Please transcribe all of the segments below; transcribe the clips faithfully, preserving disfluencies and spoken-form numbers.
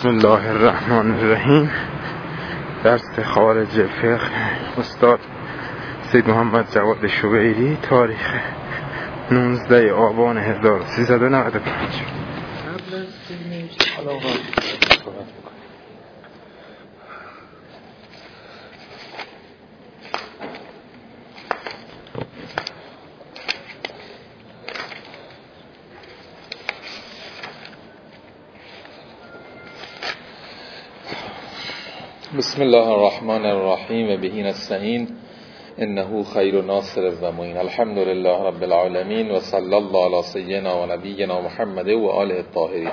بسم الله الرحمن الرحیم. درس خارج فقه استاد سید محمد جواد شبیری، تاریخ نوزده آبان هزار و سیصد و نود و پنج. بسم الله الرحمن الرحیم به نستعین انه خیر ناصر و معین. الحمد لله رب العالمین و صلی الله علی سیدنا و نبینا محمد و آله الطاهرین.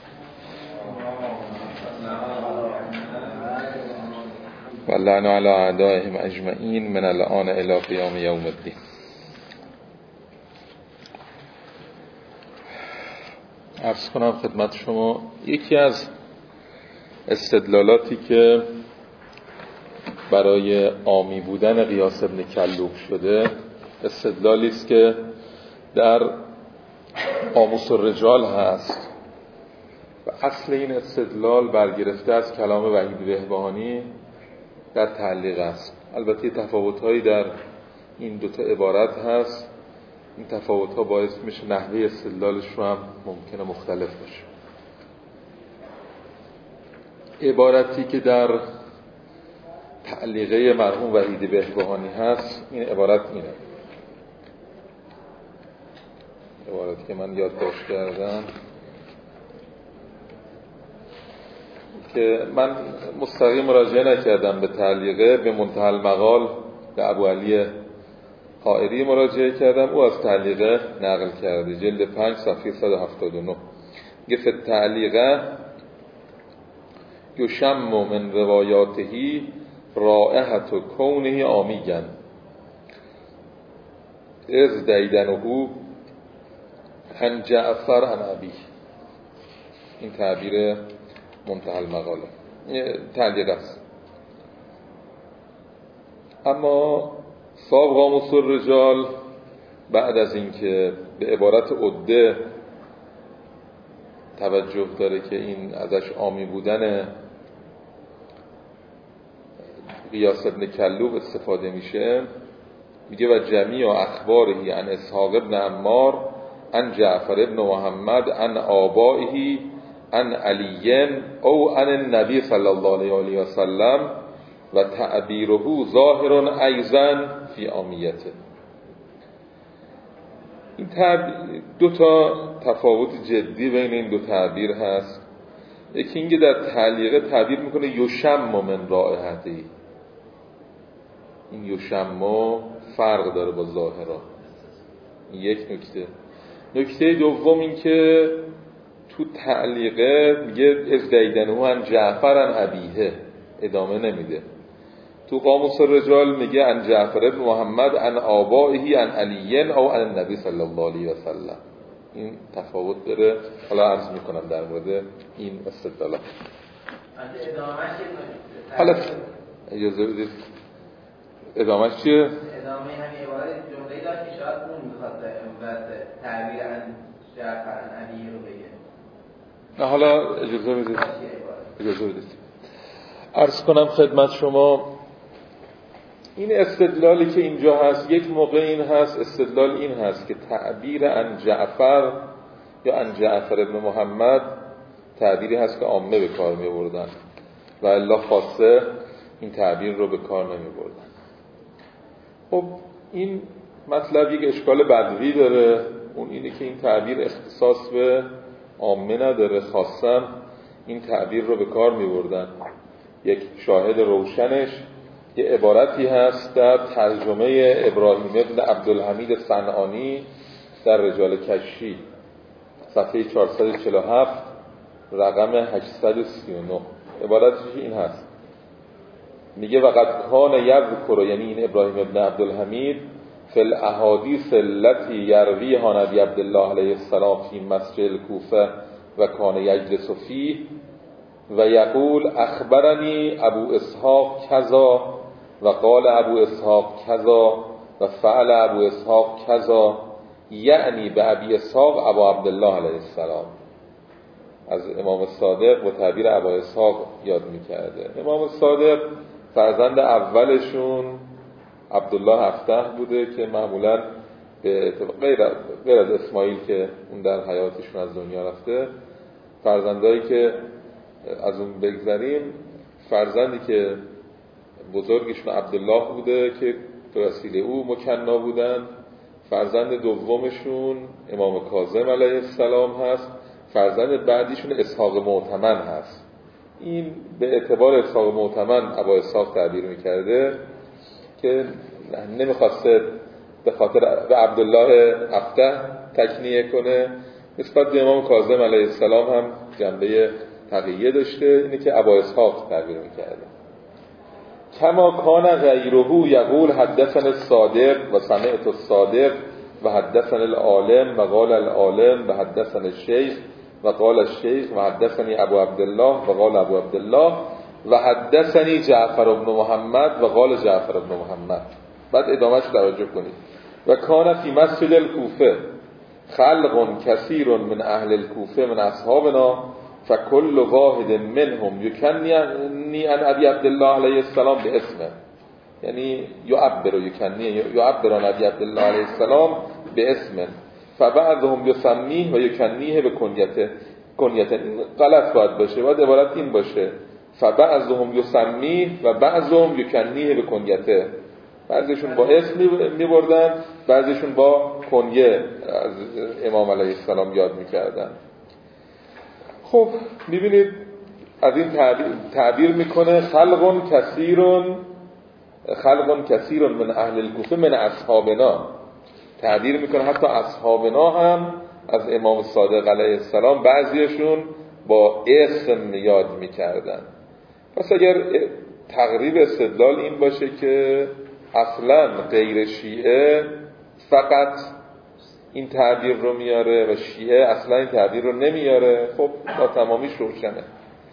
و لعن علی اعدائهم اجمعین من الان الی قیام یوم الدین. عرض کنم خدمت شما یکی از استدلالاتی که برای عامی بودن قیاس ابن کلوب شده استدلالی است که در قاموس الرجال هست و اصل این استدلال برگرفته از کلام وحید بهبهانی در تعلیق است. البته تفاوت‌هایی در این دوتا عبارت هست، این تفاوت‌ها باعث میشه نحوه استدلالش رو هم ممکنه مختلف باشه. عبارتی که در تعلیقه مرحوم وحید بهبهانی هست، این عبارت اینه، عبارتی که من یادداشت کردم که من مستقیم مراجعه نکردم به تعلیقه، به منتهی المقال به ابو علی حائری مراجعه کردم، او از تعلیقه نقل کرده، جلد پنج صفحه صد و هفتاد و نه. میگه فی تعلیقه یشم من روایاتهی رائحت و کونه آمیگن از دیدنهو عن جعفر عن ابی. این تعبیر منتهی المقاله تعلیق است. اما صاحب قاموس الرجال بعد از اینکه به عبارت عده توجه داره که این ازش عامی بودن قیاس ابن کلوب استفاده میشه، میگه و جمیع اخبارهی عن اسحاق ابن عمار عن جعفر ابن محمد عن آبائهی عن علی او عن النبی صلی الله علیه و سلم و تعبیره ظاهر ایضا فی عامیته. این تعبیر دو تا تفاوت جدی بین این دو تعبیر هست. یکی اینکه در تعلیقه تعبیر میکنه یشم من رائحتی، این یشم فرق داره با ظاهرا، این یک نکته. نکته دوم این که تو تعلیقه میگه از دیدنهو عن جعفر عن ابیه، ادامه نمیده. تو قاموس الرجال میگه عن جعفر ابن محمد عن آبائهی عن علی او عن النبی صلی الله علیه و سلم. این تفاوت داره. حالا عرض میکنم در مورد این استدلال. حالا اجازه بدید ادامهش چیه؟ ادامه همین عبارت جمله‌ای داشت که شاید اون میخواد تعبیر عن جعفر عن علی رو بگه. نه حالا اجازه بدید اجازه بدید عرض کنم خدمت شما این استدلالی که اینجا هست، یک موقع این هست، استدلال این هست که تعبیر عن جعفر یا عن جعفر ابن محمد تعبیری هست که عامه به کار می بردن و الا خاصه این تعبیر رو به کار نمی بردن. خب این مطلب یک اشکال بدوی داره، اون اینه که این تعبیر اختصاص به عامه نداره، خاصا این تعبیر رو به کار می بردن. یک شاهد روشنش یه عبارتی هست در ترجمه ابراهیم ابن عبدالحمید صنعانی در رجال کشی، صفحه چهارصد و چهل و هفت رقم هشتصد و سی و نه. عبارتش این هست، میگه وقد کان یذکر، یعنی این ابراهیم ابن عبدالحمید، فی الاحادیث التي یرویها نبی عبدالله علیه السلام فی مسجد الکوفه و کان یجلس فیه و یقول اخبرنی ابو اسحاق کذا و قال ابو اسحاق کذا و فعل ابو اسحاق کذا، یعنی به ابی اسحاق ابو عبدالله علیه السلام. از امام صادق با تعبیر ابا اسحاق یاد میکرده. امام صادق فرزند اولشون عبدالله هفته بوده که معمولاً به غیر غیر از اسماعیل که اون در حیاتشون از دنیا رفته، فرزندایی که از اون بگذریم، فرزندی که بزرگشون عبدالله بوده که به وسیله او مکنا بودن، فرزند دومشون امام کاظم علیه السلام هست، فرزند بعدیشون اسحاق معتمن هست. این به اعتبار اسحاق معتمن ابا اسحاق تعبیر میکرده که نمیخواسته به خاطر به عبدالله هفته تکنیه کنه. نسبت به امام کاظم علیه السلام هم جنبه تقیه داشته، اینه که ابا اسحاق تعبیر میکرده. کما کان غیره یقول حدثنا الصادق و سمعت الصادق و حدثنا العالم و قال العالم و حدثنا الشیخ و قال الشیخ و حدثنی ابو عبدالله و قال ابو عبدالله و حدثنی جعفر بن محمد و قال جعفر بن محمد. بعد ادامهش توجه کنید. و کان فی مسجد الکوفه خلق کثیر من اهل الکوفه من اصحابنا فکل واحد منهم یکنی عن ابی عبدالله علیه السلام به اسمه، یعنی یعبر یکنی یعبر عن ابی عبدالله علیه السلام به اسمه، فبعضهم یسمیه و یکنیه به کنیته. کنیته غلط باید باشه، باید عبارت این باشه فبعضهم یسمیه و بعضهم یکنیه به کنیته. بعضیشون با اسم میبردن، بعضیشون با کنیه از امام علیه السلام یاد میکردن. خب میبینید از این تعبیر, تعبیر میکنه خلقون کثیرون خلقون کثیرون من اهل الکوفه من اصحابنا، تعبیر میکنه حتی اصحابنا هم از امام صادق علیه السلام بعضیشون با اسم یاد میکردن. پس اگر تقریب استدلال این باشه که اصلا غیر شیعه فقط این تعبیر رو میاره و شیعه اصلا این تعبیر رو نمیاره، خب تا تمامیش روشنه.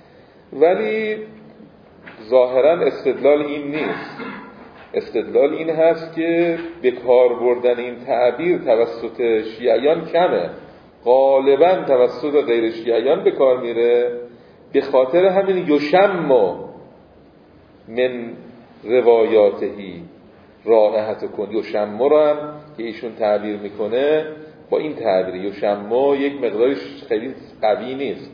ولی ظاهرا استدلال این نیست. استدلال این هست که به کار بردن این تعبیر توسط شیعیان کمه، غالبا توسط غیر شیعیان به کار میره. به خاطر همین یشم من روایاتهی رائحت کن یشم رو هم که ایشون تعبیر میکنه با این تعبیر یشم یک مقدارش خیلی قوی نیست.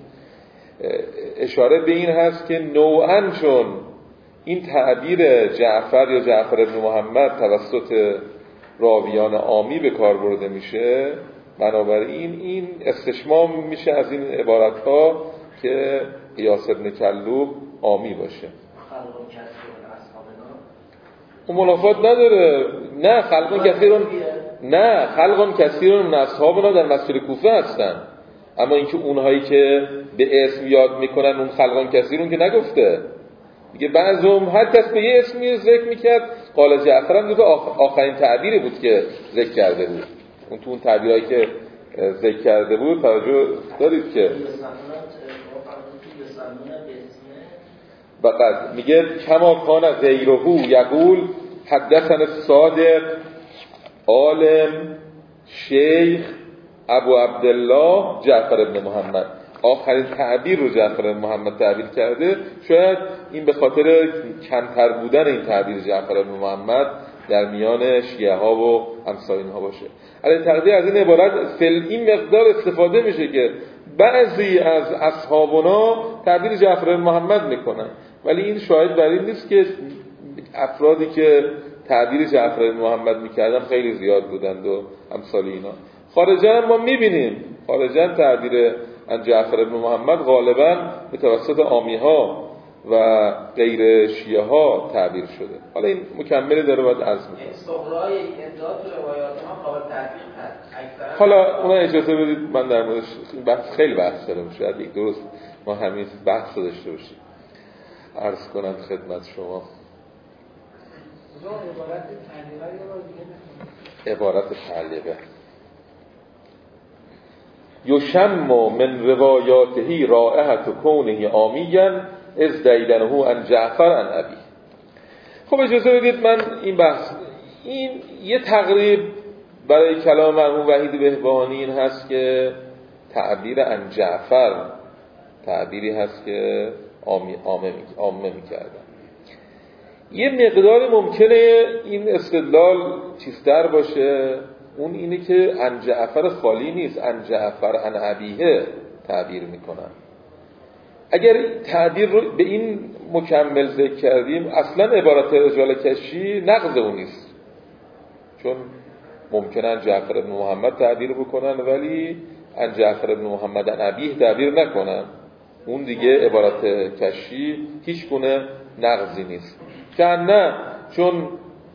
اشاره به این هست که نوعاً چون این تعبیر جعفر یا جعفر ابن محمد توسط راویان عامی به کار برده میشه، بنابراین این استشمام میشه از این عبارت ها که قیاس ابن کلوب عامی باشه. اون منافات نداره. نه خلقون کثیرون نه خلقون کثیرون من اصحابنا در مسجد کوفه هستن، اما اینکه اونهایی که به اسم یاد میکنن اون خلقون کثیرون که نگفته دیگه. بعضهم هر کس به یه اسمی ذکر میکرد. قال جعفر هم دیگه آخرین تعبیری بود که ذکر کرده بود. اون تو اون تعبیرایی که ذکر کرده بود توجه دارید که بعد میگه کما کان غیره یقول حدثنا الصادق عالم شیخ ابو عبدالله جعفر ابن محمد. آخرین تعبیر رو جعفر ابن محمد تعبیر کرده. شاید این به خاطر کمتر بودن این تعبیر جعفر ابن محمد در میان شیعه ها و امثال اینها باشه. علی تقدیر از این عبارت فل این مقدار استفاده میشه که بعضی از اصحابنا تعبیر جعفر ابن محمد میکنن، ولی این شاهد بر این نیست که افرادی که تعبیر جعفر ابن محمد میکردن خیلی زیاد بودند و امثال اینا. خارجا ما میبینیم خارجا تعبیر ان جعفر ابن محمد غالبا به توسط عامی ها و غیر شیعه ها تعبیر شده. حالا این مکملی داره باید عرض میکنه. استقرای ادعا تو روایات ما قابل تطبیق هست. حالا اونا اجازه بدید من در موردش بحث خیلی بحث داره میشه. یک درست ما همین بحث رو داشته باشیم. عرض کنم خدمت شما. عبارت تعلیقه یشم من روایاته رائحت کونه عامیاً از دیدنه ان جعفر ان ابی. خب اجازه بدید من این بحث این یه تقریب برای کلام مرحوم وحید بهبهانی این هست که تعبیر ان جعفر تعبیری هست که عامه میکردن. یه مقدار ممکنه این استدلال چیزتر باشه، اون اینه که عن جعفر خالی نیست، عن جعفر عن ابیه تعبیر میکنن. اگر تعبیر رو به این مکمل ذکر کردیم، اصلا عبارت رجال کشی نقض اون نیست، چون ممکنه عن جعفر ابن محمد تعبیر بکنن ولی عن جعفر ابن محمد عن ابیه تعبیر نکنن، اون دیگه عبارت کشی هیچ گونه نقضی نیست. که نه، چون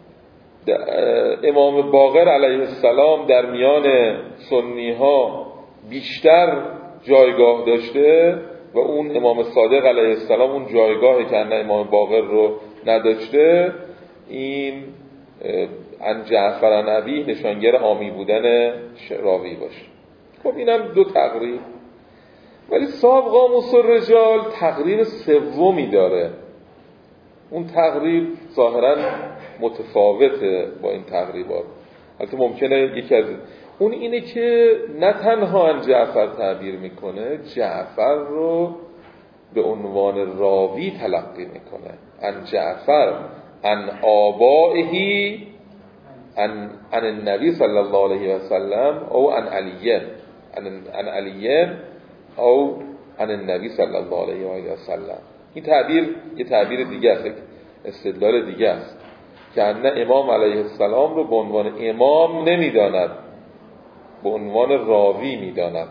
امام باقر علیه السلام در میان سنی ها بیشتر جایگاه داشته و اون امام صادق علیه السلام اون جایگاهی که نه امام باقر رو نداشته، این عن جعفر عن ابیه نشانگر عامی بودن راوی باشه. خب اینم دو تقریب. ولی صاحب قاموس الرجال تقریب سومی داره. اون تقریب ظاهرا متفاوته با این تقریبات. البته ممکنه یکی از اون اینه که نه تنها عن جعفر تعبیر میکنه، جعفر رو به عنوان راوی تلقی میکنه. عن جعفر عن آبائه عن عن النبی صلی الله علیه و سلم او عن علی عن عن علی او عن النبی صلی الله علیه و سلم. این تعبیر یه تعبیر دیگه است، استدلال دیگه است که نه امام علیه السلام رو به عنوان امام نمیداند، به عنوان راوی میداند.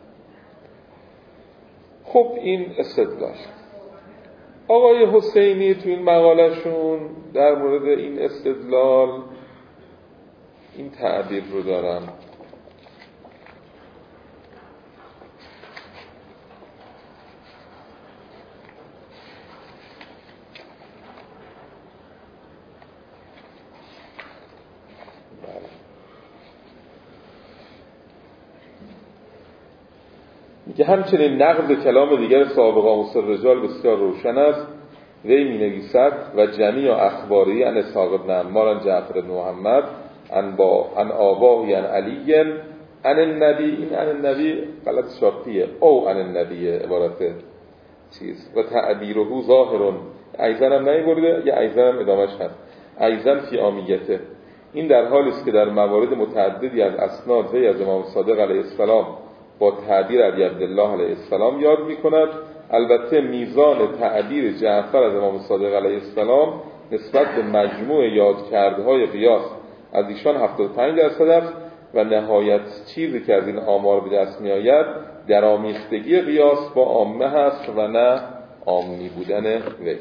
خب این استدلال. آقای حسینی تو این مقالهشون در مورد این استدلال این تعبیر رو دارن: که همچنین نقد کلام دیگر صاحب قاموس الرجال بسیار روشن است. وی می نویسد و جمیع اخباری عن اسحاق بن عمار عن جعفر بن محمد عن با عن آباه عن علی عن النبی. این عن النبی غلط شرطیه، او عن النبی عبارت چیز و تعبیره ظاهر. ایضا هم نمیبرده، یا ایضا هم ادامش هست، ایضا فی عامیته. این در حالی است که در موارد متعددی از اسناد وی از امام صادق علیه السلام با تعبیر ابی عبدالله علیه السلام یاد می‌کند. البته میزان تعبیر جعفر از امام صادق علیه السلام نسبت به مجموع یادکردهای قیاس از ایشان هفتاد و پنج درصد است و نهایت چیزی که از این آمار به دست می‌آید درآمیختگی قیاس با عامه هست و نه عامی بودن وی.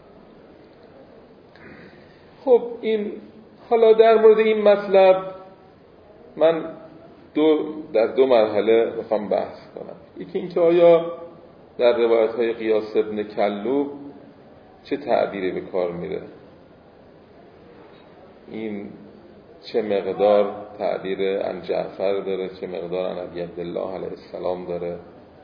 خب این حالا در مورد این مطلب من دو در دو مرحله میخوام بحث کنم. یکی اینکه آیا در روایت‌های قیاس ابن کلوب چه تعبیری به کار میره، این چه مقدار تعبیر عن جعفر داره، چه مقدار عن ابی عبدالله علیه السلام داره.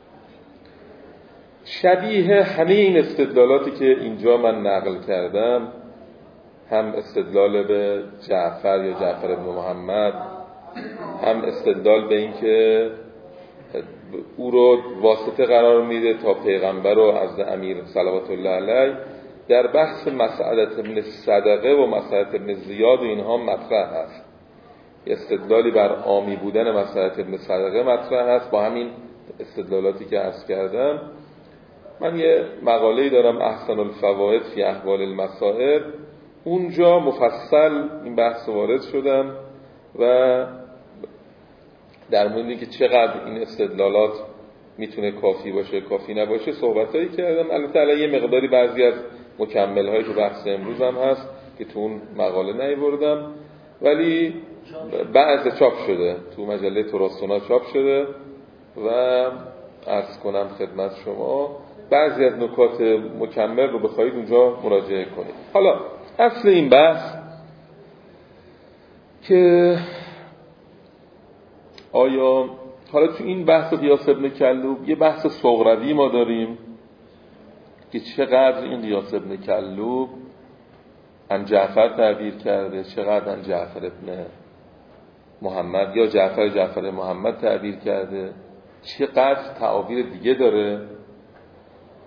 شبیه همه این استدلالاتی که اینجا من نقل کردم، هم استدلال به جعفر یا جعفر ابن محمد، هم استدلال به این که او رو واسطه قرار میده تا پیغمبر رو از امیر صلوات الله علیه، در بحث مسعدت ابن صدقه و مسعدت ابن زیاد و اینها مطرح هست. استدلالی بر عامی بودن مسعدت ابن صدقه مطرح هست با همین استدلالاتی که عرض کردم. من یه مقاله‌ای دارم، احسن الفوائد فی احوال المصائب، اونجا مفصل این بحث وارد شدم و در مورد اینکه چقدر این استدلالات میتونه کافی باشه کافی نباشه صحبتایی کردم. البته علیه یه مقداری بعضی از مکمل‌هایی که بحث امروز هم هست که تو اون مقاله نیاوردم، ولی بعضی چاپ شده تو مجله تراثنا چاپ شده و عرض کنم خدمت شما بعضی از نکات مکمل رو بخواید اونجا مراجعه کنید. حالا اصل این بحث که آیا حالا تو این بحث قیاس ابن کلوب یه بحث صغروی ما داریم که چقدر این قیاس ابن کلوب عن جعفر تعبیر کرده، چقدر عن جعفر ابن محمد یا جعفر جعفر محمد تعبیر کرده، چقدر تعابیر دیگه داره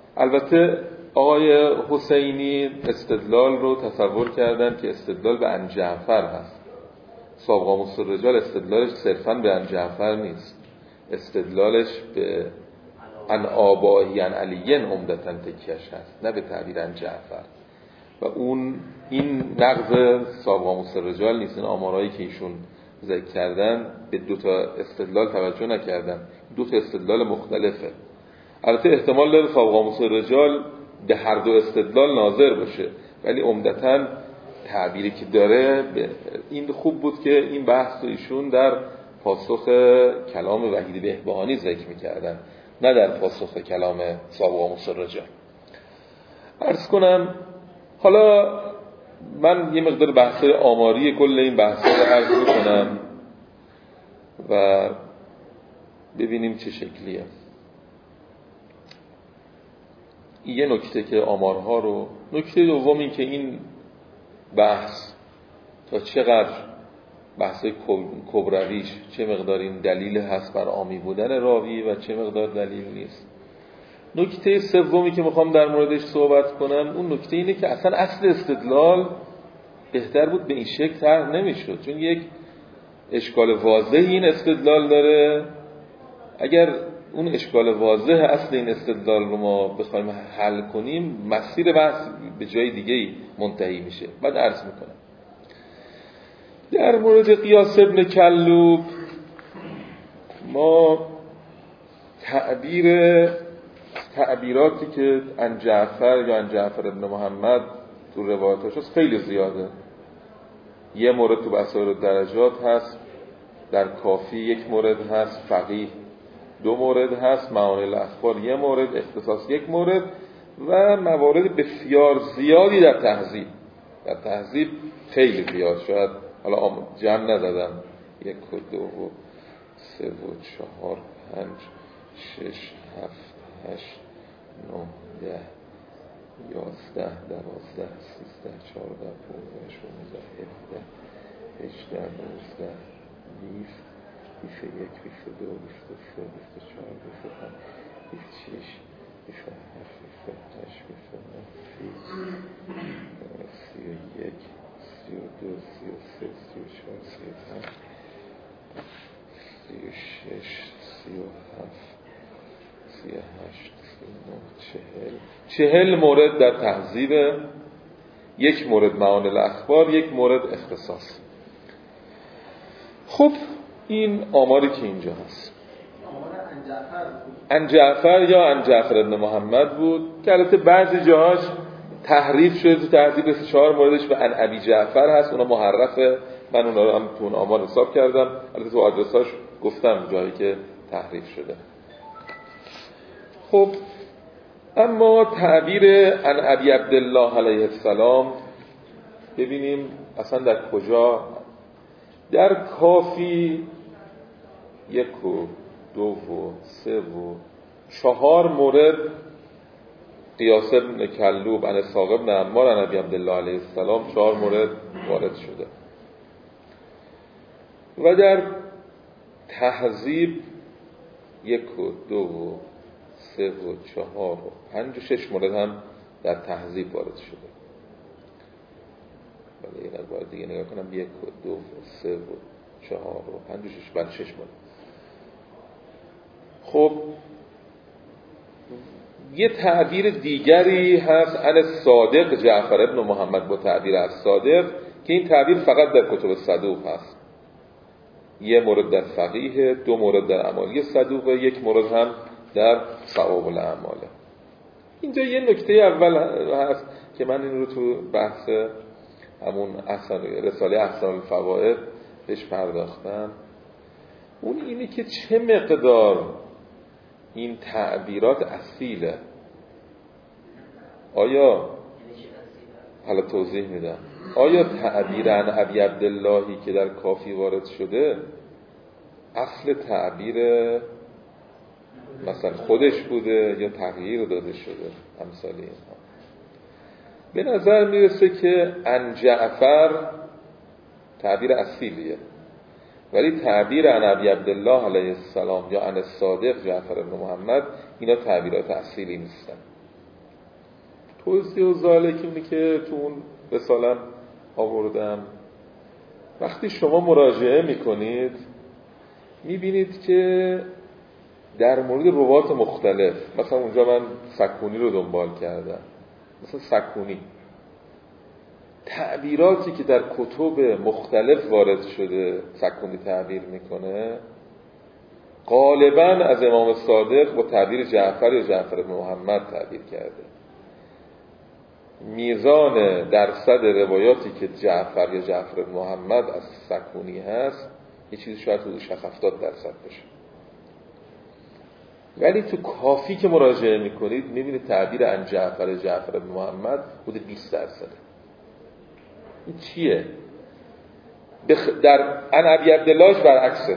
البته آقای حسینی استدلال رو تصور کردن که استدلال به عن جعفر هست. صاحب قاموس الرجال استدلالش صرفاً به عن جعفر نیست، استدلالش به عن آبائه عن علی عمدتاً تکیه‌اش هست، نه به تعبیر عن جعفر. و اون این نقض صاحب قاموس الرجال نیست. این آمارایی که ایشون ذکر کردن به دو تا استدلال توجه نکردن، دو تا استدلال مختلفه. البته احتمال داره صاحب قاموس الرجال به هر دو استدلال ناظر باشه، ولی عمدتاً تعبیری که داره این خوب بود که این بحث رو ایشون در پاسخ کلام وحید بهبهانی ذکر می‌کردن، نه در پاسخ کلام صاحب قاموس الرجال. عرض کنم حالا من یه مقدار بحث آماری کل این بحثا رو عرض می‌کنم و ببینیم چه شکلیه. یه نکته که آمارها رو، نکته دوم این که این بحث تا چقدر بحث کبرویش چه مقدار این دلیل هست بر عامی بودن راوی و چه مقدار دلیل نیست. نکته سومی که میخوام در موردش صحبت کنم اون نکته اینه که اصلا اصل استدلال بهتر بود به این شکل طرح نمیشد، چون یک اشکال واضحی این استدلال داره. اگر اون اشکال واضح اصل این استدلال رو ما بخوایم حل کنیم، مسیر بحث به جای دیگه‌ای منتهی میشه. بعد عرض میکنم در مورد قیاس ابن کلوب ما تعبیر تعبیراتی که عن جعفر یا عن جعفر ابن محمد تو روایتاش هست خیلی زیاده. یه مورد تو بسائر الدرجات هست، در کافی یک مورد هست، فقیه دو مورد هست، معانی الاخبار یه مورد، اختصاص یک مورد و موارد بسیار زیادی در تهذیب. در تهذیب خیلی زیاد، شاید حالا جمع نزدم، یک و دو و سه و چهار پنج شش هفت هشت نه ده یازده دوازده سیزده چهارده پانزده شانزده هفده هجده نوزده بیست بیست و یک بیست و دو بیست و سه بیست و چهار بیست و پنج بیست و شش بیست و هفت بیست و هشت بیست و نه سی و یک سی و دو سی و سه سی و چهار سی و پنج سی و شش سی و هفت سی و هشت سی و نه چهل چهل مورد در تهذیب، یک مورد معانی الاخبار، یک مورد اختصاص. خب این آماری که اینجا هست عن جعفر یا عن جعفر ابن محمد بود که البته بعضی جاهاش تحریف شده، تو تهذیب سه چهار موردش به عن ابی جعفر هست، اونا محرفه، من اونا رو هم تو اون آمار حساب کردم، البته تو آدرساش گفتم جایی که تحریف شده. خب اما تعبیر عن ابی عبدالله علیه السلام ببینیم اصلا در کجا. در کافی یک و دو و سه و چهار مورد قیاس ابن کلوب عن اسحاق ابن عمار عن ابی عبدالله علیه السلام چهار مورد وارد شده و در تهذیب یک و دو و سه و چهار و پنج و شش مورد هم در تهذیب وارد شده. ولی این باید دیگه نگاه کنم، یک و دو و سه و چهار و پنج و شش، بعد شش مورد. خب یه تعبیر دیگری هست عن صادق جعفر ابن محمد با تعبیر از صادق که این تعبیر فقط در کتب صدوق هست. یه مورد در فقیه، دو مورد در اعمالی صدوق و یک مورد هم در صواب الاعمال. اینجا یه نکته اول هست که من این رو تو بحث همون احسن رساله احسن الفوائد بهش پرداختم. اون اینه که چه مقدار این تعبیرات اصیله. آیا حالا توضیح میدم، آیا تعبیر عن ابی عبداللهی که در کافی وارد شده اصل تعبیر مثلا خودش بوده یا تغییر داده شده؟ امثال اینها به نظر میرسه که عن جعفر تعبیر اصیلیه، ولی تعبیر عن ابی عبدالله علیه السلام یا عن الصادق جعفر ابن محمد اینا تعبیرات اصیلی نیستن. توضیح و ذالک اینه که تو اون رسالم آوردم. وقتی شما مراجعه میکنید میبینید که در مورد روات مختلف، مثلا اونجا من سکونی رو دنبال کردم، مثلا سکونی تعبیراتی که در کتب مختلف وارد شده سکونی تعبیر میکنه غالباً از امام صادق با تعبیر جعفر یا جعفر بن محمد تعبیر کرده. میزان درصد روایاتی که جعفر یا جعفر بن محمد از سکونی هست یه چیزی شاید حدود شصت هفتاد درصد باشه، ولی تو کافی که مراجعه میکنید میبینید تعبیر عن جعفر جعفر بن محمد حدود بیست درصده. این چیه؟ بخ... در عن ابی عبداللهش برعکسه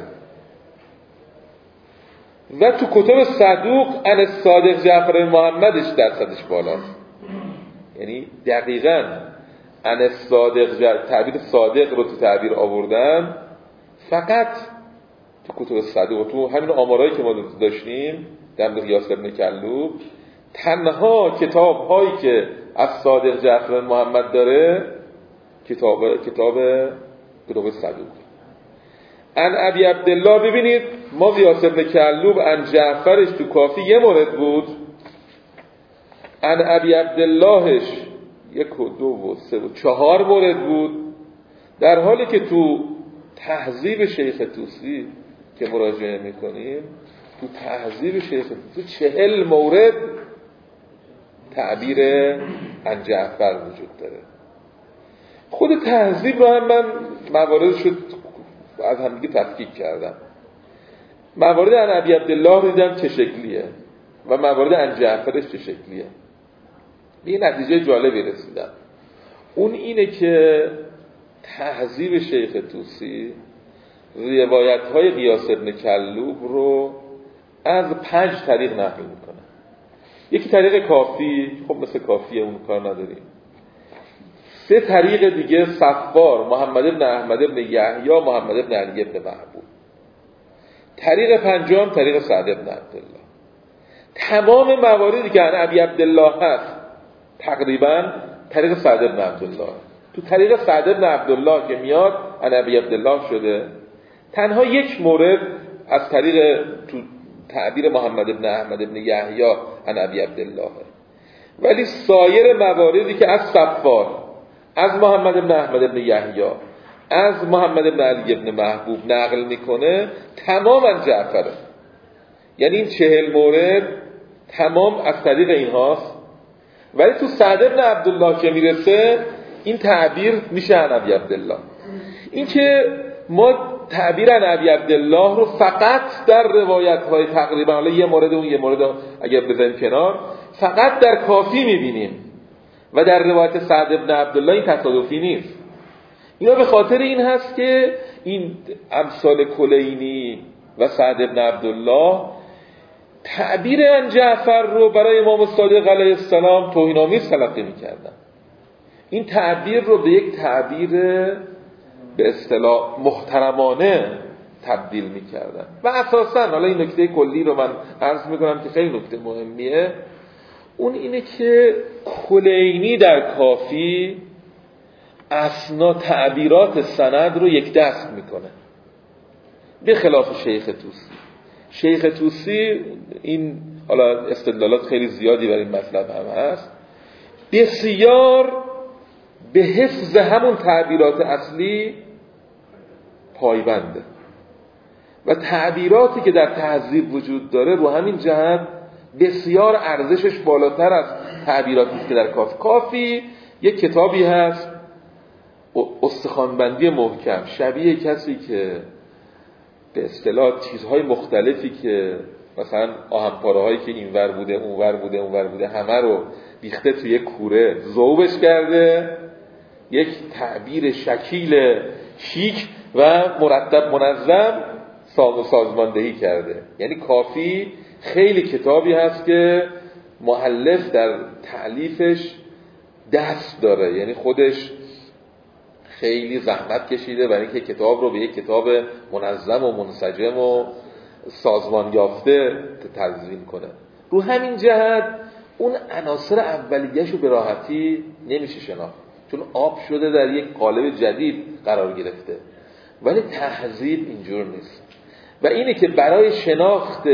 و تو کتب صدوق عن صادق جعفر بن محمدش درصدش بالاست. یعنی دقیقاً عن صادق جعفر تعبیر صادق رو تو تعبیر آوردن فقط تو کتب صدوق، تو همین آمارایی که ما داشتیم در مورد غیاث بن کلوب، تنها کتاب‌هایی که از صادق جعفر بن محمد داره کتاب کتاب کتاب صدوق. عن ابی عبدالله ببینید ما غیاث بن کلوب عن جعفرش تو کافی یه مورد بود، عن ابی عبداللهش یک و دو و سه و چهار مورد بود، در حالی که تو تهذیب شیخ طوسی که مراجعه میکنیم تو تهذیب شیخ طوسی چهل مورد تعبیر عن جعفر وجود داره. خود تهذیب رو هم من مواردش رو از همدیگه تفکیک کردم. موارد عن ابی عبدالله رو دیدم چه شکلیه و موارد عن جعفرش چه شکلیه. به این نتیجه جالبی رسیدم. اون اینه که تهذیب شیخ طوسی روایت‌های غیاث بن کلوب رو از پنج طریق نقل میکنه. یکی طریق کافی، خب مثل کافی اون کار نداریم. سه طریق دیگه صفار، محمد بن احمد بن یحیی، محمد بن علی بن محبوب. طریق پنجم طریق سعد بن عبدالله. تمام مواردی که عن ابی عبدالله هست تقریبا طریق سعد بن عبدالله. تو طریق سعد بن عبدالله که میاد عن ابی عبدالله شده. تنها یک مورد از طریق تو تعبیر محمد بن احمد بن یحیی عن ابی عبدالله، ولی سایر مواردی که از صفار، از محمد بن احمد بن یحیی، از محمد بن علی بن محبوب نقل میکنه تماما جعفره. یعنی این چهل مورد تمام از طریق اینهاست، ولی تو سعد بن عبدالله که میرسه این تعبیر میشه عن ابی عبدالله. این که ما تعبیر عن ابی عبدالله رو فقط در روایت های تقریبا، حالا یه مورد اون یه مورد اگر بزنیم کنار، فقط در کافی میبینیم و در روایت سعد بن عبدالله این تصادفی نیست. اینا به خاطر این هست که این امثال کلینی و سعد بن عبدالله تعبیر عن جعفر رو برای امام صادق علیه السلام توهین‌آمیز تلقی می‌کردن. این تعبیر رو به یک تعبیر به اصطلاح محترمانه تبدیل می‌کردن و اساساً حالا این نکته کلی رو من عرض می‌کنم که خیلی نکته مهمیه. اون اینه که کلینی در کافی اسنا تعبیرات سند رو یک دست میکنه به خلاف شیخ طوسی. شیخ طوسی این حالا استدلالات خیلی زیادی برای این مطلب هم هست، بسیار به حفظ همون تعبیرات اصلی پایبنده و تعبیراتی که در تهذیب وجود داره رو همین جهت بسیار ارزشش بالاتر از تعبیراتی که در کافی. کافی یک کتابی هست استخوانبندی محکم، شبیه کسی که به اصطلاح چیزهای مختلفی که مثلا آهنپاره هایی که اینور بوده اونور بوده اونور بوده همه رو بیخته توی یک کوره ذوبش کرده، یک تعبیر شکیل شیک و مرتب منظم سازماندهی کرده. یعنی کافی خیلی کتابی هست که مؤلف در تألیفش دست داره، یعنی خودش خیلی زحمت کشیده برای اینکه کتاب رو به یک کتاب منظم و منسجم و سازمان یافته تدوین کنه. رو همین جهت اون عناصر اولیه‌شو به راحتی نمیشه شناخت، چون آب شده در یک قالب جدید قرار گرفته. ولی تهذیب اینجور نیست و اینه که برای شناخت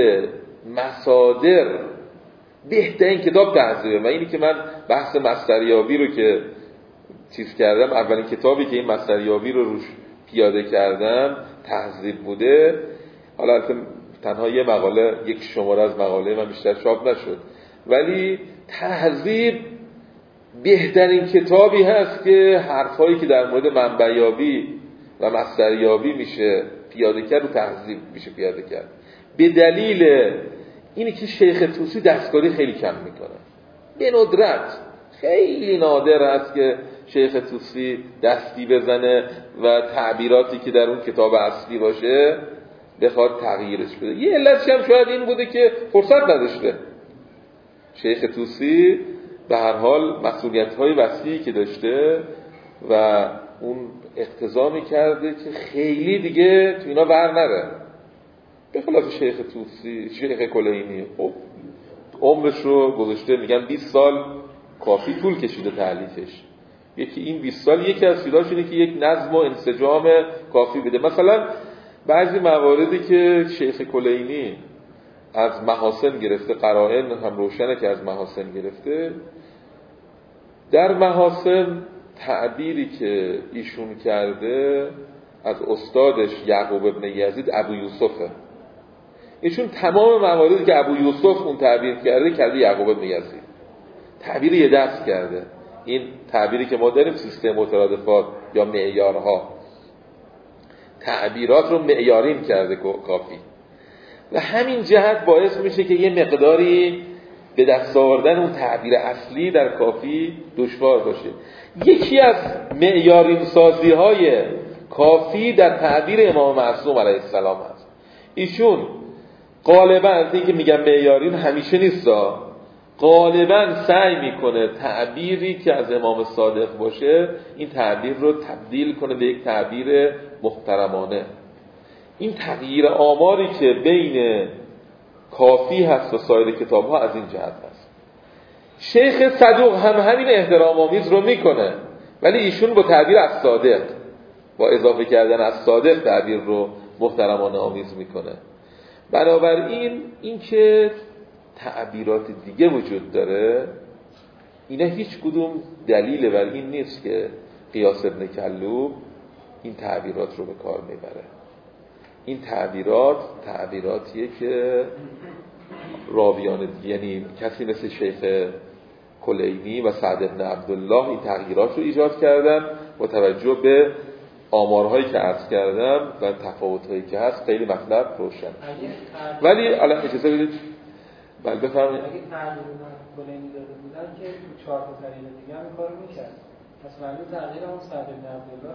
مصادر بهترین کتاب تهذیبه. و اینی که من بحث مصدریابی رو که چیز کردم، اولین کتابی که این مصدریابی رو روش پیاده کردم تهذیب بوده. حالا البته تنها یه مقاله، یک شماره از مقاله من بیشتر چاپ نشد، ولی تهذیب بهترین کتابی هست که حرفایی که در مورد منبعیابی و مصدریابی میشه پیاده کرد و تهذیب میشه پیاده کرد. به دلیل اینی که شیخ طوسی دستکاری خیلی کم میکنه، به ندرت خیلی نادر است که شیخ طوسی دستی بزنه و تعبیراتی که در اون کتاب اصلی باشه بخواد تغییرش بده. یه علتش هم شاید این بوده که فرصت نداشته. شیخ طوسی به هر حال مسئولیت‌های وسیعی که داشته و اون اقتضا می‌کرده که خیلی دیگه تو اینا ور نره. به خلاف شیخ طوسی، شیخ کلینی خب عمرش رو گذاشته، میگن بیست سال کافی طول کشیده تألیفش. یکی این بیست سال یکی از چیزاش اینه که یک نظم و انسجام کافی بده. مثلا بعضی مواردی که شیخ کلینی از محاسن گرفته، قرائن هم روشنه که از محاسن گرفته، در محاسن تعبیری که ایشون کرده از استادش یعقوب ابن یزید ابو یوسفه. ایشون تمام مواردی که ابو یوسف اون تعبیر کرده کرده یعقوب ابن یزید. تعبیر یه دست کرده. این تعبیری که ما داریم سیستم مترادفات یا معیارها، تعبیرات رو معیارین کرده کافی و همین جهت باعث میشه که یه مقداری به دست آوردن اون تعبیر اصلی در کافی دشوار باشه. یکی از معیارین سازی های کافی در تعبیر امام معصوم علیه السلام هست. ایشون غالبا از این که میگم معیارین همیشه نیستا، غالبا سعی میکنه تعبیری که از امام صادق باشه این تعبیر رو تبدیل کنه به یک تعبیر محترمانه. این تغییر آماری که بین کافی هست و سایر کتاب ها از این جهت هست. شیخ صدوق هم همین احترام آمیز رو میکنه، ولی ایشون با تعبیر از صادق، با اضافه کردن از صادق تعبیر رو محترمانه آمیز میکنه. بنابراین این که تعبیرات دیگه وجود داره، اینا هیچ کدوم دلیل بر این نیست که قیاس ابن کلوب این تعبیرات رو به کار میبره. این تعبیرات تعبیراتیه که راویان دیگه، یعنی کسی مثل شیخ کلینی و سعد ابن عبدالله این تغییرات رو ایجاد کردن با توجه به آمارهایی که عرض کردم و تفاوت‌هایی که هست. خیلی مطلب روشن. ولی الان اجازه بدید بله بفرمایید. اگه تغییر کلینی داده بودن که تو چهار تا طریق دیگه هم کارو می‌کرد. پس معلوم تغییر اون سعد بن عبدالله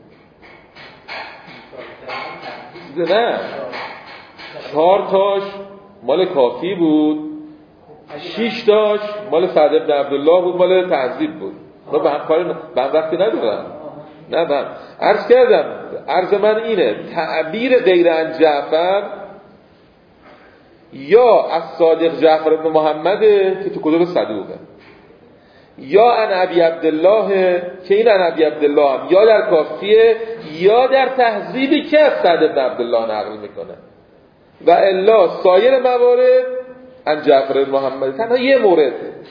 شد. نه چهار تاش مال کافی بود، شش تاش مال سعد بن عبدالله بود، مال تهذیب بود. ما به هم کاری به هم وقتی ندارم. نه من عرض کردم، عرض من اینه تعبیر غیر عن جعفر یا از صادق جعفر بن محمده که تو کتب صدوقه، یا عن ابی عبدالله که این عن ابی عبدالله هم یا در کافیه یا در تهذیبی که از سعد بن عبدالله نقل میکنه و الا سایر موارد عن جعفر بن محمد. تنها یه مورد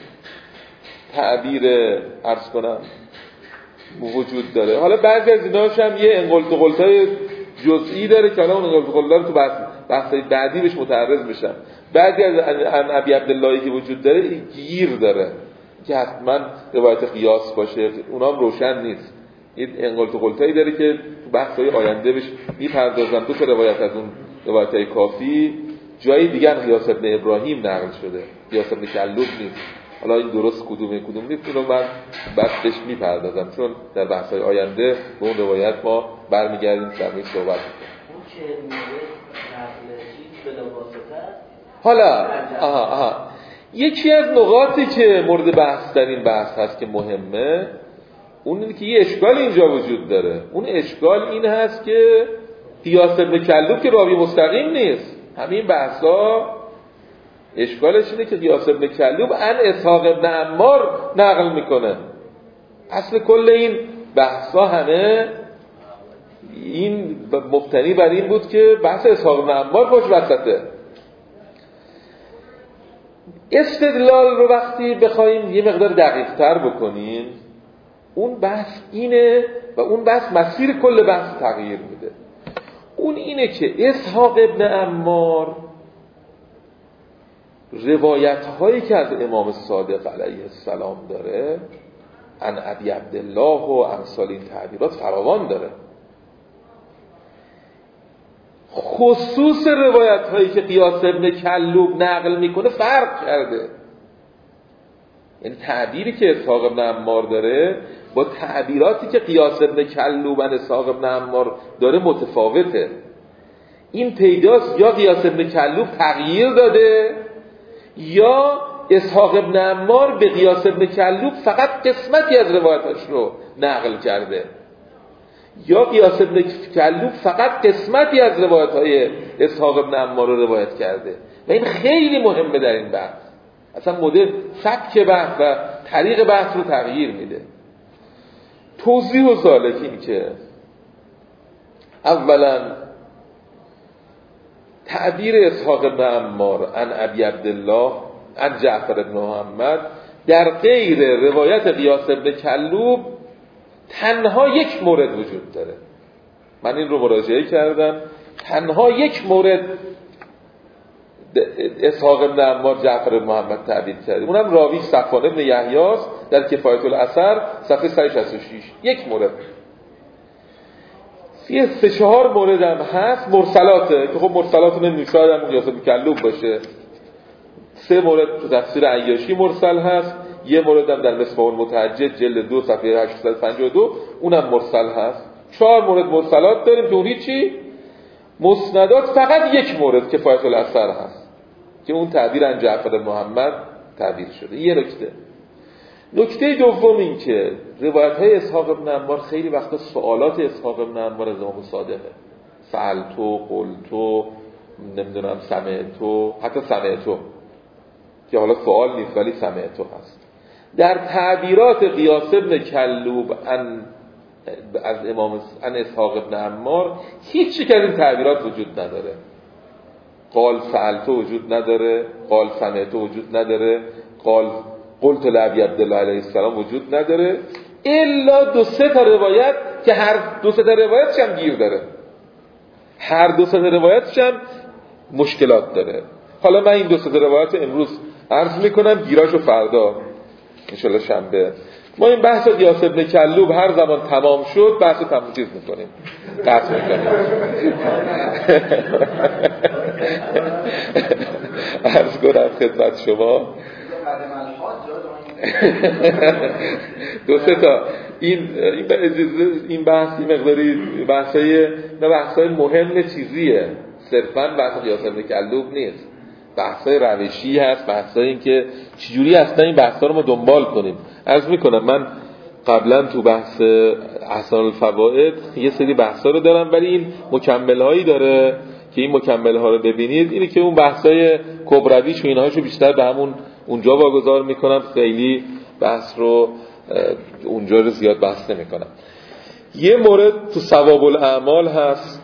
تعبیر عرض کنم وجود داره. حالا بعضی از ایناش هم یه انقلت و قلتای جزئی داره که حالا اون انقلت و قلت‌ها رو تو بحث بحثای بعدی بهش متعرض میشم. بعضی از عن ابی عبداللهی که وجود داره گیر داره که حتما روایت قیاس باشه، اونا هم روشن نیست. این انقلت و قلتایی داره که تو بحث‌های آینده بهش میپردازم. دو تا روایت از اون روایت‌های کافی جای دیگه قیاس ابن ابراهیم نقل شده، قیاس ابن کلوب نیست. حالا این درست کدومه کدوم نیست اینو من بحثش میپردازم، چون در بحث‌های آینده به اون روایت ما برمیگردیم در این صحبت می‌کنیم. اون که نقل چیز به واسطه. حالا آها آها یکی از نقاطی که مورد بحث در این بحث هست که مهمه، اون اینه که یه اشکال اینجا وجود داره. اون اشکال این هست که قیاس ابن کلوب که راوی مستقیم نیست. همین بحثا اشکالش اینه که قیاس ابن کلوب ان اسحاق ابن عمار نقل میکنه. اصل کل این بحثا همه این مبتنی بر این بود که بحث اسحاق ابن عمار پشت وسطه. استدلال رو وقتی بخوایم یه مقدار دقیق تر بکنیم، اون بحث اینه و اون بحث مسیر کل بحث تغییر میده. اون اینه که اسحاق ابن عمار روایت هایی که از امام صادق علیه السلام داره، عن ابی عبدالله و امثال این تعبیرات فراوان داره. خصوص روایت هایی که قیاس ابن کلوب نقل میکنه فرق کرده. یعنی تعبیری که اسحاق ابن عمار داره با تعبیراتی که قیاس ابن کلوب عن اسحاق ابن عمار داره متفاوته. این پیداست یا قیاس ابن کلوب تغییر داده یا اسحاق ابن عمار به قیاس ابن کلوب فقط قسمتی از روایتاش رو نقل کرده، یا قیاس ابن کلوب فقط قسمتی از روایت‌های اسحاق ابن عمار رو روایت کرده. و این خیلی مهمه در این بحث. اصلا مدل سبک بحث و طریق بحث رو تغییر میده. توضیح و ذالک این که اولا تعبیر اسحاق ابن عمار عن ابی عبدالله عن جعفر ابن محمد در غیر روایت قیاس ابن کلوب تنها یک مورد وجود داره. من این رو مراجعه کردم. تنها یک مورد اسحاق ابن عمار جعفر ابن محمد تعبیر کرده، اونم راوی صفوان ابن یحیی در کفایت الاثر صفحه صد و شصت و شش. یک مورد. یه سه چهار مورد هم هست مرسلاته که خب مرسلات نمیشه هم قیاس ابن کلوب باشه. سه مورد تو تفسیر عیاشی مرسل هست، یه مورد هم در مصباح المتهجد جلد دو صفحه هشتصد و پنجاه و دو اونم مرسل هست. چهار مورد مرسلات داریم که اون هیچی. مسندات فقط یک مورد کفایت الاثر هست که اون تعبیر عن جعفر بن محمد تعبیر شده. یه نکته. نکته دوم این که روایت های اسحاق بن عمار خیلی وقتا سوالات اسحاق بن عمار از امام صادقه. فعلتو، قلتو، نمیدونم سمعتو، حتی سمعتو که حالا سوال نیست ولی سمعتو هست. در تعبیرات قیاس ابن کلوب عن از امام عن اسحاق بن عمار هیچ یک از این تعبیرات وجود نداره. قال فعلتو وجود نداره، قال سمعتو وجود نداره، قال قلت لابی عبدالله علیه السلام وجود نداره، الا دو سه تا روایت که هر دو سه تا روایتش هم گیر داره، هر دو سه تا روایتش هم مشکلات داره. حالا من این دو سه تا روایت امروز عرض میکنم، گیراشو فردا انشالله شنبه. ما این بحث قیاس ابن کلوب هر زمان تمام شد بحث رو تمام چیز میکنیم، قطع میکنیم. عرض کنم خدمت شما دو سه تا این این بحث این مقداری بحثای نه بحثای مهم چیزیه، صرفاً بحث قیاس ابن کلوب نیست، بحثای روشی هست، بحثای این که چجوری اصلا این بحثا رو ما دنبال کنیم. عرض میکنم من قبلا تو بحث احسان الفوائد یه سری بحثا رو دارم، ولی این مکمل هایی داره که این مکمل ها رو ببینید. اینه که اون بحثای کبرویش و اینهاشو بیشتر به همون اونجا واگذار میکنم، خیلی بحث رو اونجا رو زیاد بحث نمیکنم. یه مورد تو ثواب الاعمال هست،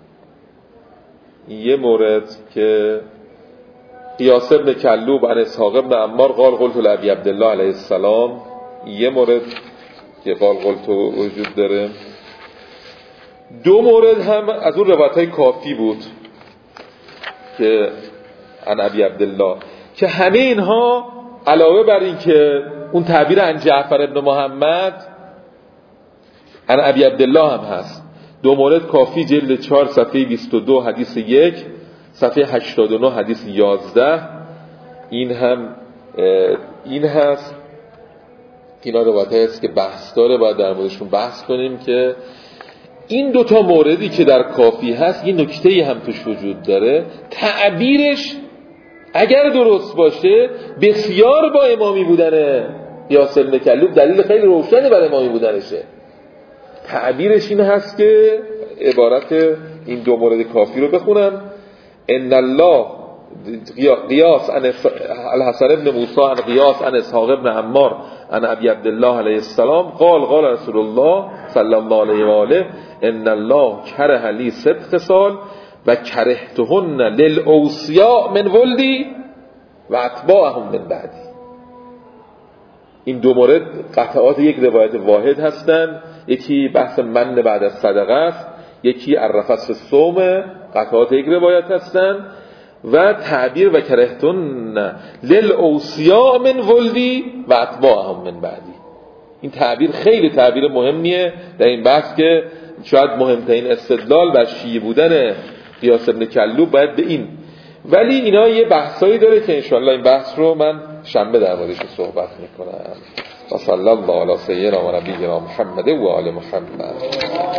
یه مورد که قیاس ابن کلوب عن اسحاق ابن عمار قال قلت لابی عبدالله علیه السلام، یه مورد که قال قلت وجود داره. دو مورد هم از اون روایت‌های کافی بود که عن ابی عبدالله، که همه اینها علاوه بر این که اون تعبیر عن جعفر ابن محمد عن ابی عبدالله هم هست. دو مورد کافی جلد چهار صفحه بیست و دو حدیث یک، صفحه هشتاد و نه حدیث یازده، این هم این هست. اینا روایت‌هایی است که بحث داره، باید در موردشون بحث کنیم که این دوتا موردی که در کافی هست یه نکته‌ای هم توش وجود داره. تعبیرش اگر درست باشه بسیار با امامی بودن قیاس ابن کلوب دلیل خیلی روشنی بر امامی بودنشه. تعبیرش این هست که عبارت این دو مورد کافی رو بخونم: ان الله قیاس عن الحسن ابن موسی عن قیاس عن اسحاق ابن عمار عن ابی عبدالله علیه السلام قال قال رسول الله صلی الله علیه و آله ان الله کره لی ست خصال و کرهتهن للاوصیاء من ولدی و اتباعهم من بعدی. این دو مورد قطعات یک روایت واحد هستند. یکی بحث من بعد از صدقه است، یکی الرفث فی الصوم، قطعات یک روایت هستند. و تعبیر و کرهتن للاوصیاء من ولدی و اتباعهم من بعدی، این تعبیر خیلی تعبیر مهمیه در این بحث که شاید مهمترین استدلال بر شیعه بودن قیاس ابن کلوب باید به این. ولی اینا یه بحثایی داره که انشاءالله این بحث رو من شنبه در موردش صحبت میکنم. و صلی الله علی سیدنا و نبینا محمد و آل محمد.